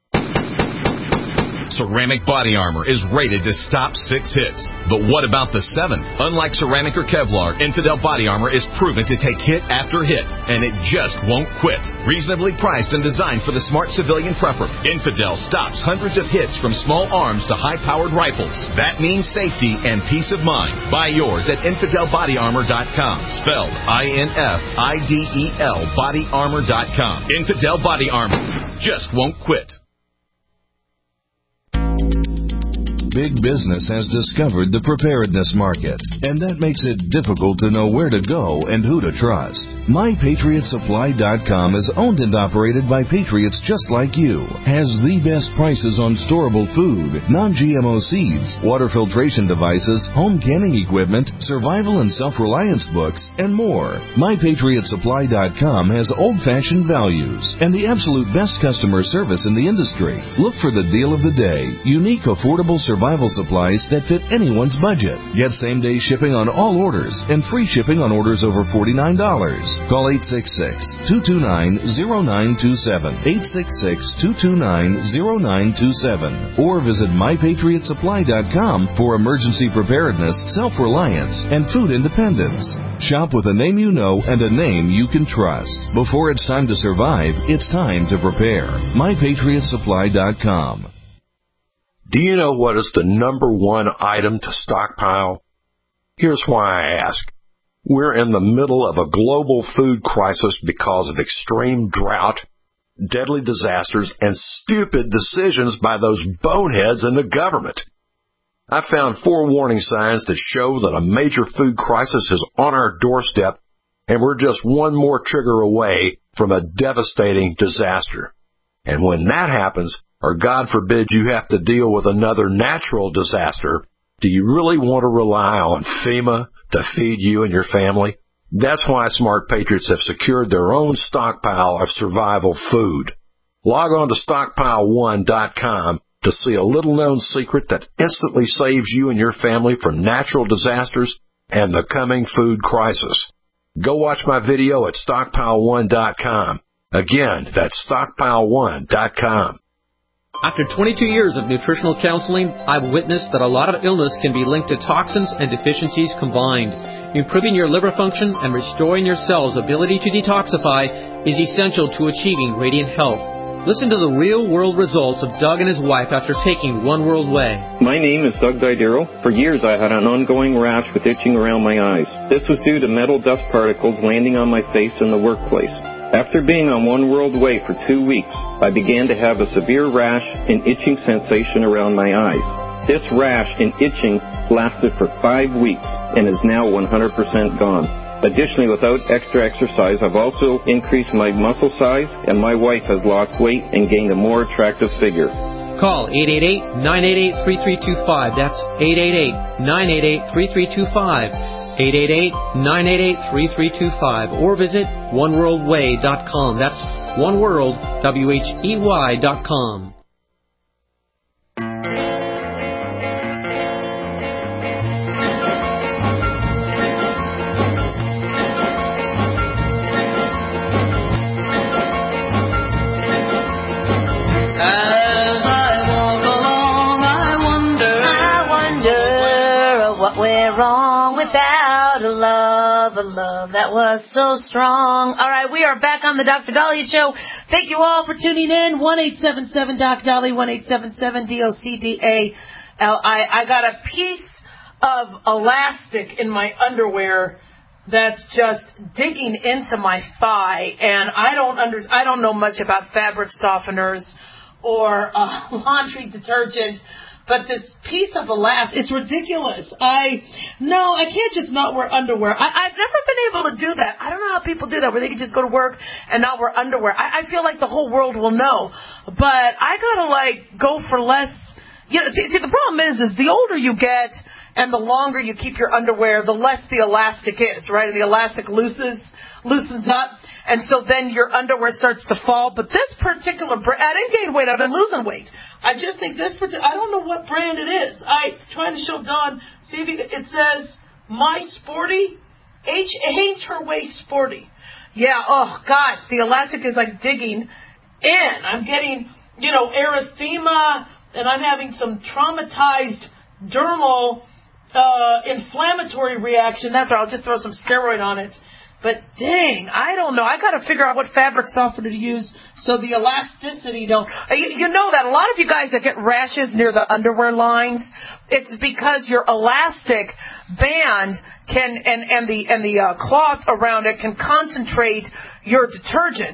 Ceramic Body Armor is rated to stop six hits. But what about the seventh? Unlike ceramic or Kevlar, Infidel Body Armor is proven to take hit after hit, and it just won't quit. Reasonably priced and designed for the smart civilian prepper, Infidel stops hundreds of hits from small arms to high-powered rifles. That means safety and peace of mind. Buy yours at infidel body armor dot com, spelled I N F I D E L body armor dot com. Infidel Body Armor just won't quit. Big business has discovered the preparedness market, and that makes it difficult to know where to go and who to trust. my patriot supply dot com is owned and operated by patriots just like you, has the best prices on storable food, non-G M O seeds, water filtration devices, home canning equipment, survival and self-reliance books, and more. my patriot supply dot com has old-fashioned values and the absolute best customer service in the industry. Look for the deal of the day, unique, affordable survival supplies that fit anyone's budget. Get same-day shipping on all orders and free shipping on orders over forty-nine dollars. Call eight six six, two two nine, zero nine two seven, eight six six, two two nine, zero nine two seven, or visit my patriot supply dot com for emergency preparedness, self-reliance, and food independence. Shop with a name you know and a name you can trust. Before it's time to survive, it's time to prepare. my patriot supply dot com. Do you know what is the number one item to stockpile? Here's why I ask. We're in the middle of a global food crisis because of extreme drought, deadly disasters, and stupid decisions by those boneheads in the government. I found four warning signs that show that a major food crisis is on our doorstep, and we're just one more trigger away from a devastating disaster. And when that happens, or God forbid you have to deal with another natural disaster, do you really want to rely on FEMA to feed you and your family? That's why Smart Patriots have secured their own stockpile of survival food. Log on to stockpile one dot com to see a little-known secret that instantly saves you and your family from natural disasters and the coming food crisis. Go watch my video at stockpile one dot com. Again, that's stockpile one dot com. After twenty-two years of nutritional counseling, I've witnessed that a lot of illness can be linked to toxins and deficiencies combined. Improving your liver function and restoring your cells' ability to detoxify is essential to achieving radiant health. Listen to the real-world results of Doug and his wife after taking One World Way. My name is Doug Didero. For years I had an ongoing rash with itching around my eyes. This was due to metal dust particles landing on my face in the workplace. After being on One World Way for two weeks, I began to have a severe rash and itching sensation around my eyes. This rash and itching lasted for five weeks and is now one hundred percent gone. Additionally, without extra exercise, I've also increased my muscle size, and my wife has lost weight and gained a more attractive figure. Call eight eight eight, nine eight eight, three three two five. That's eight eight eight, nine eight eight, three three two five. eight eight eight, nine eight eight, three three two five, or visit one world way dot com. That's one world, W H E Y dot com. As I walk along, I wonder, I wonder what went wrong without a love, a love that was so strong. All right, we are back on the Doctor Dahlia Show. Thank you all for tuning in. one eight seven seven Doc Dahlia, one eight seven seven D O C D A L I. I got a piece of elastic in my underwear that's just digging into my thigh, and I don't under, I don't know much about fabric softeners or uh, laundry detergent, But this piece of elastic, it's ridiculous. I, no, I can't just not wear underwear. I, I've never been able to do that. I don't know how people do that, where they can just go to work and not wear underwear. I, I feel like the whole world will know. But I gotta, like, go for less. You know, see, see, the problem is, is the older you get and the longer you keep your underwear, the less the elastic is, right? And the elastic loosens, loosens up. And so then your underwear starts to fall. But this particular brand, I didn't gain weight. I've been losing weight. I just think this particular, I don't know what brand it is. I'm trying to show Dawn. See if you, it says My Sporty. H, Ain't Her Way Sporty. Yeah, oh, God. The elastic is like digging in. I'm getting, you know, erythema, and I'm having some traumatized dermal uh, inflammatory reaction. That's right. I'll just throw some steroid on it. But dang, I don't know. I got to figure out what fabric softener to use so the elasticity don't. You, you know that a lot of you guys that get rashes near the underwear lines, it's because your elastic band can and and the and the uh, cloth around it can concentrate your detergent.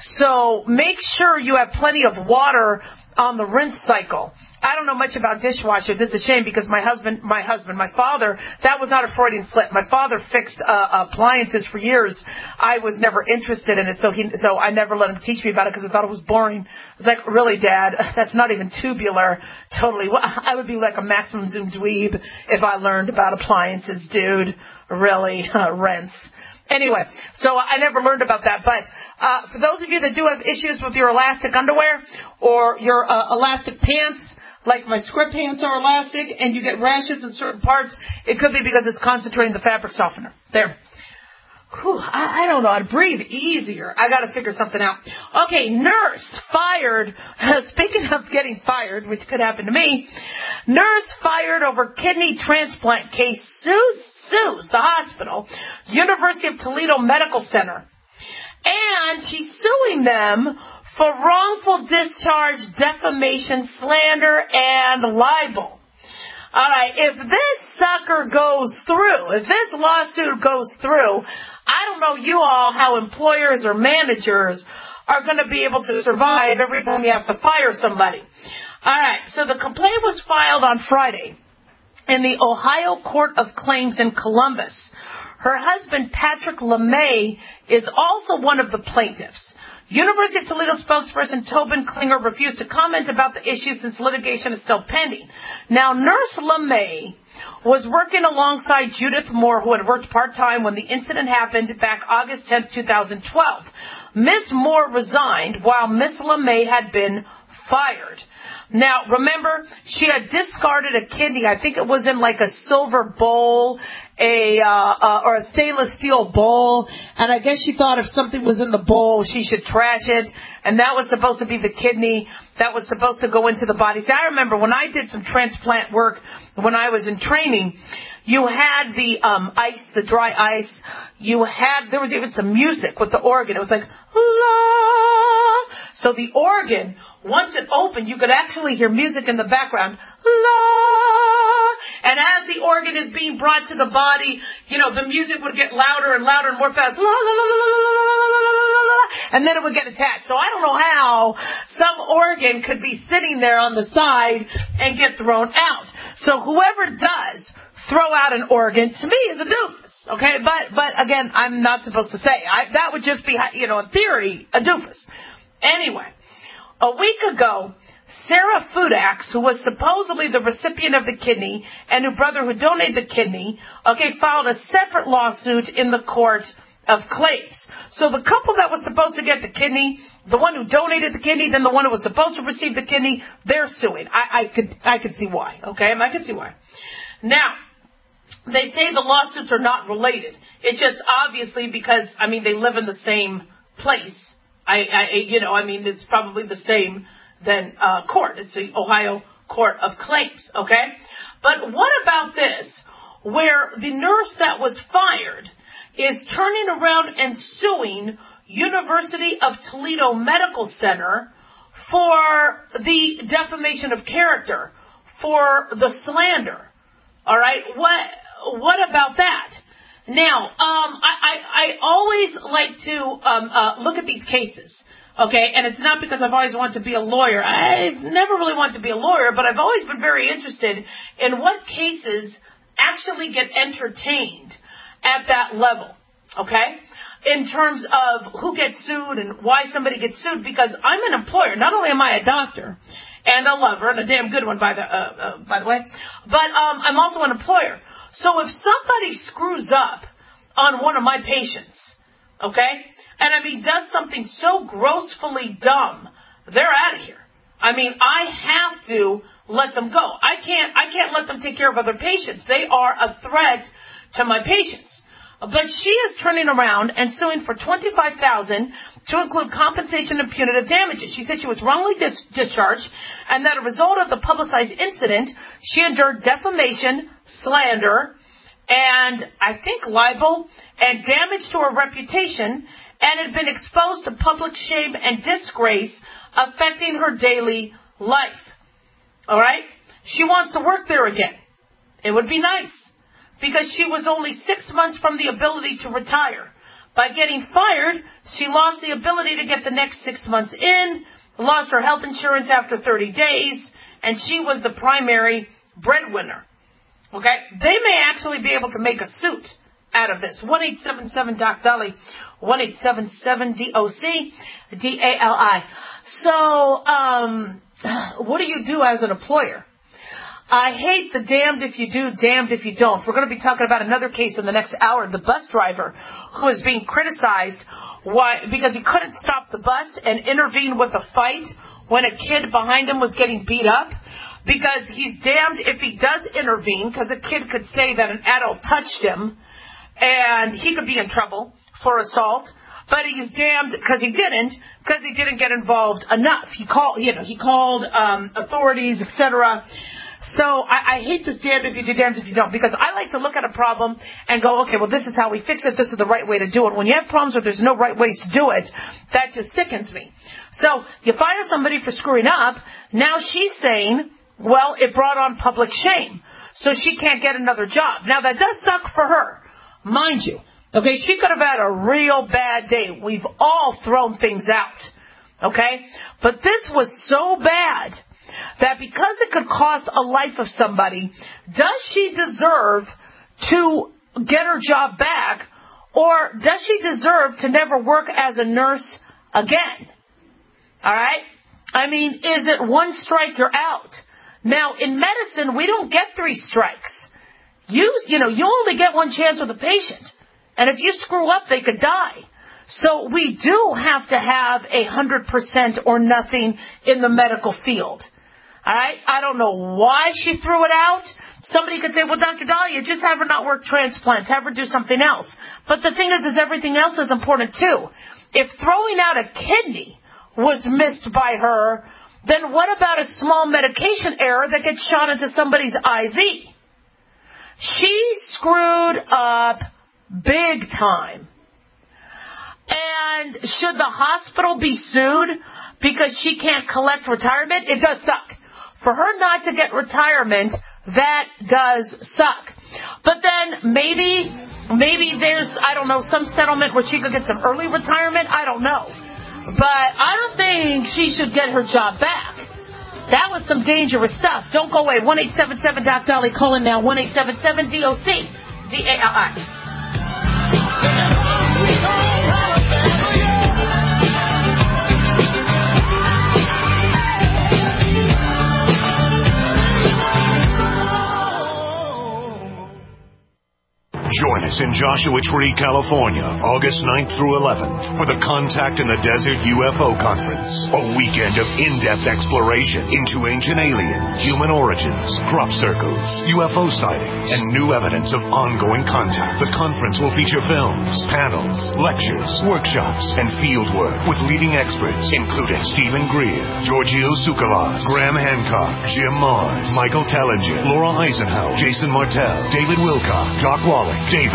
So make sure you have plenty of water on the rinse cycle. I don't know much about dishwashers. It's a shame because my husband, my husband, my father, that was not a Freudian slip. My father fixed uh, appliances for years. I was never interested in it, so he, so I never let him teach me about it because I thought it was boring. I was like, really, Dad? That's not even tubular. Totally. Well, I would be like a maximum zoom dweeb if I learned about appliances, dude. Really, uh, rinse. Anyway, so I never learned about that. But uh, for those of you that do have issues with your elastic underwear or your uh, elastic pants, like my script pants are elastic, and you get rashes in certain parts, it could be because it's concentrating the fabric softener. There. Whew, I, I don't know how to breathe easier. I got to figure something out. Okay, nurse fired. Speaking of getting fired, which could happen to me, nurse fired over kidney transplant case sues, sues the hospital, University of Toledo Medical Center. And she's suing them for wrongful discharge, defamation, slander, and libel. All right, if this sucker goes through, if this lawsuit goes through, I don't know you all how employers or managers are going to be able to survive every time you have to fire somebody. All right, so the complaint was filed on Friday in the Ohio Court of Claims in Columbus. Her husband, Patrick LeMay, is also one of the plaintiffs. University of Toledo spokesperson Tobin Klinger refused to comment about the issue since litigation is still pending. Now, Nurse LeMay was working alongside Judith Moore, who had worked part-time when the incident happened back August tenth, twenty twelve. Miss Moore resigned while Miss LeMay had been fired. Now, remember, she had discarded a kidney. I think it was in like a silver bowl, a uh, uh, or a stainless steel bowl. And I guess she thought if something was in the bowl, she should trash it. And that was supposed to be the kidney that was supposed to go into the body. See, I remember when I did some transplant work when I was in training, you had the um, ice, the dry ice. You had, there was even some music with the organ. It was like, la. So the organ, once it opened, you could actually hear music in the background. La. And as the organ is being brought to the body, you know, the music would get louder and louder and more fast. La, la, la, la, la, la, la, and then it would get attached. So I don't know how some organ could be sitting there on the side and get thrown out. So whoever does throw out an organ, to me, is a doofus. Okay, but but again, I'm not supposed to say. I, that would just be, you know, in theory, a doofus. Anyway, a week ago, Sarah Fudax, who was supposedly the recipient of the kidney and her brother who donated the kidney, okay, filed a separate lawsuit in the court of claims. So the couple that was supposed to get the kidney, the one who donated the kidney, then the one who was supposed to receive the kidney, they're suing. I, I could I could see why. Okay, I could see why. Now, they say the lawsuits are not related. It's just obviously because, I mean, they live in the same place. I, I you know, I mean, it's probably the same then uh, court. It's the Ohio Court of Claims, okay? But what about this, where the nurse that was fired is turning around and suing University of Toledo Medical Center for the defamation of character, for the slander, all right? What what about that? Now, um, I, I, I always like to um, uh, look at these cases. Okay, and it's not because I've always wanted to be a lawyer. I've never really wanted to be a lawyer, but I've always been very interested in what cases actually get entertained at that level, okay, in terms of who gets sued and why somebody gets sued, because I'm an employer. Not only am I a doctor and a lover, and a damn good one, by the, uh, uh, by the way, but um, I'm also an employer. So if somebody screws up on one of my patients, okay, and I mean, does something so grossly dumb, they're out of here. I mean, I have to let them go. I can't, I can't let them take care of other patients. They are a threat to my patients. But she is turning around and suing for twenty-five thousand dollars to include compensation and punitive damages. She said she was wrongly dis- discharged and that as a result of the publicized incident, she endured defamation, slander, and I think libel and damage to her reputation, and had been exposed to public shame and disgrace affecting her daily life. All right? She wants to work there again. It would be nice, because she was only six months from the ability to retire. By getting fired, she lost the ability to get the next six months in, lost her health insurance after thirty days, and she was the primary breadwinner. Okay? They may actually be able to make a suit out of this. one eight seven seven doc Dolly, one eight seven seven D O C D A L I. So, um, what do you do as an employer? I hate the damned if you do, damned if you don't. We're going to be talking about another case in the next hour. The bus driver who is being criticized why, because he couldn't stop the bus and intervene with a fight when a kid behind him was getting beat up. Because he's damned if he does intervene, because a kid could say that an adult touched him and he could be in trouble for assault. But he's damned because he didn't, because he didn't get involved enough. He called, you know, he called um, authorities, et cetera. So I, I hate this damned if you do, damned if you don't, because I like to look at a problem and go, okay, well, this is how we fix it. This is the right way to do it. When you have problems where there's no right ways to do it, that just sickens me. So you fire somebody for screwing up. Now she's saying, well, it brought on public shame, so she can't get another job. Now, that does suck for her, mind you. Okay, she could have had a real bad day. We've all thrown things out. Okay? But this was so bad that because it could cost a life of somebody, does she deserve to get her job back, or does she deserve to never work as a nurse again? All right? I mean, is it one strike, you're out? Now, in medicine, we don't get three strikes. You, you know, you only get one chance with a patient. And if you screw up, they could die. So we do have to have a hundred percent or nothing in the medical field. All right? I don't know why she threw it out. Somebody could say, well, Doctor Dahlia, just have her not work transplants. Have her do something else. But the thing is, is everything else is important, too. If throwing out a kidney was missed by her, then what about a small medication error that gets shot into somebody's I V? She screwed up big time. And should the hospital be sued because she can't collect retirement? It does suck. For her not to get retirement, that does suck. But then maybe, maybe there's, I don't know, some settlement where she could get some early retirement. I don't know. But I don't think she should get her job back. That was some dangerous stuff. Don't go away. one eight seven seven doc Dolly. Call in now. one eight seven seven D O C D A L I. Join us in Joshua Tree, California, August ninth through eleventh for the Contact in the Desert U F O Conference. A weekend of in-depth exploration into ancient alien, human origins, crop circles, U F O sightings, and new evidence of ongoing contact. The conference will feature films, panels, lectures, workshops, and field work with leading experts, including Stephen Greer, Giorgio Tsoukalos, Graham Hancock, Jim Mars, Michael Tellinger, Laura Eisenhower, Jason Martell, David Wilcock, Doc Wallach, David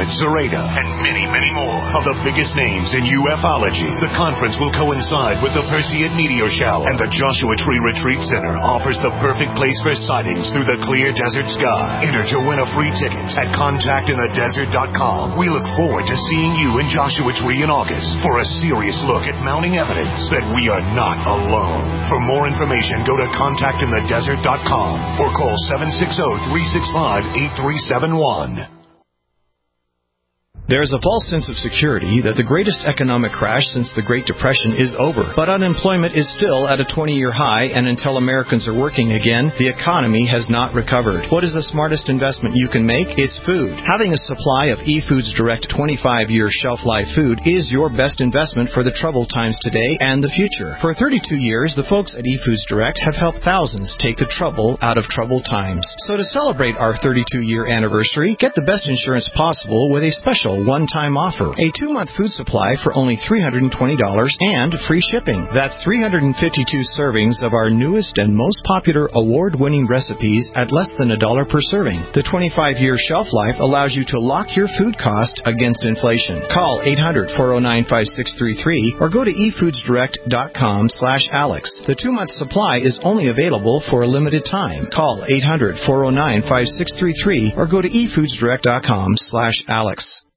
Zureda, and many, many more of the biggest names in ufology. The conference will coincide with the Perseid meteor shower, and the Joshua Tree Retreat Center offers the perfect place for sightings through the clear desert sky. Enter to win a free ticket at contact in the desert dot com. We look forward to seeing you in Joshua Tree in August for a serious look at mounting evidence that we are not alone. For more information, go to contact in the desert dot com or call seven six zero, three six five, eight three seven one. There is a false sense of security that the greatest economic crash since the Great Depression is over. But unemployment is still at a twenty-year high, and until Americans are working again, the economy has not recovered. What is the smartest investment you can make? It's food. Having a supply of eFoods Direct twenty-five year shelf life food is your best investment for the troubled times today and the future. For thirty-two years, the folks at eFoods Direct have helped thousands take the trouble out of troubled times. So to celebrate our thirty-two year anniversary, get the best insurance possible with a special one-time offer. A two-month food supply for only three hundred twenty dollars and free shipping. That's three hundred fifty-two servings of our newest and most popular award-winning recipes at less than a dollar per serving. The twenty-five year shelf life allows you to lock your food cost against inflation. Call eight hundred, four oh nine, five six three three or go to e foods direct dot com slash alex. The two-month supply is only available for a limited time. Call eight hundred, four oh nine, five six three three or go to e foods direct dot com slash alex.